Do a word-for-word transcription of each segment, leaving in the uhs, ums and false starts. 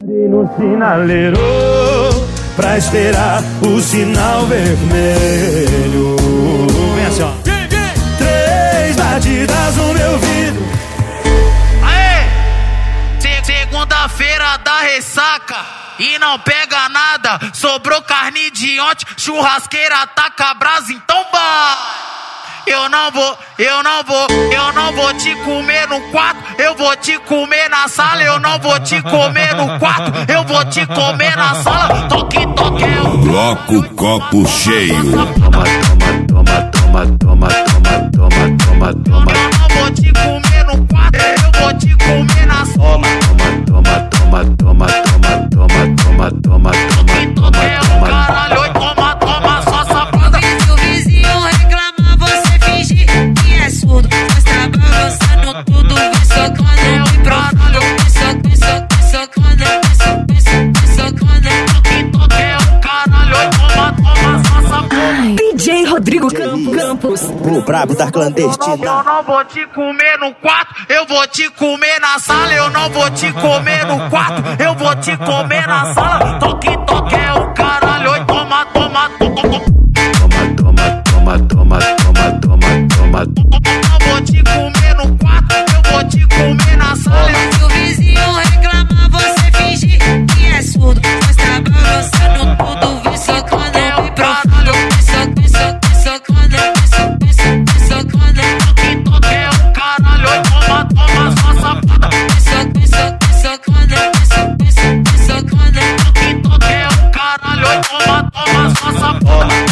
no sinaleiro pra esperar o sinal vermelho. Vem assim, ó. Três batidas no meu vidro. Aê! Se segunda-feira da ressaca e não pega nada. Sobrou carne de ontem, churrasqueira taca brasa, então vai. Eu não vou, eu não vou, eu não vou te comer no quarto, eu vou te comer na sala, eu não vou te comer no quarto, eu vou te comer na sala. Toque, toque, eu... Bloco copo cheio. Toma, toma, toma, toma, toma, toma, toma, toma. Eu não vou te comer no quarto, eu vou te comer na sala. Toma, toma, toma, toma, toma, toma, toma, toma, toque, toque, eu caralho, toma, toma, só safada. Se o vizinho reclamar, você finge que é surdo. Mas tá balançando tudo, vem socando e profundo. Vem socando, vem socando, vem socando. Toque, toque, eu caralho, toma, toma, só safada. D J Rodrigo Campos. O brabo da clandestina. Eu não vou te comer no quarto, eu vou te comer na sala. Eu não vou te comer no quarto, eu vou te comer na sala. Toque, toque, é o caralho, oi, toma, toma, toma, toma, toma, toma, toma, toma, toma. Eu vou te comer no quarto, eu vou te comer na sala. Se o vizinho reclamar, você finge que é surdo. Mas tá balançando tudo, vem socando e profundo. Vem socando, vem socando, vem socando. Toque, toque, é o caralho, oi, toma, toma, só safada. Vem socando, vem socando, vem socando. Toque, toque, é o caralho, oi, toma, toma, só safada.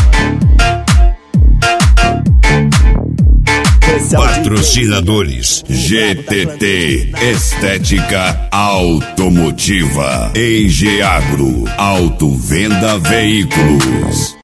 Patrocinadores G T T Estética Automotiva, Engeagro, Autovenda Veículos.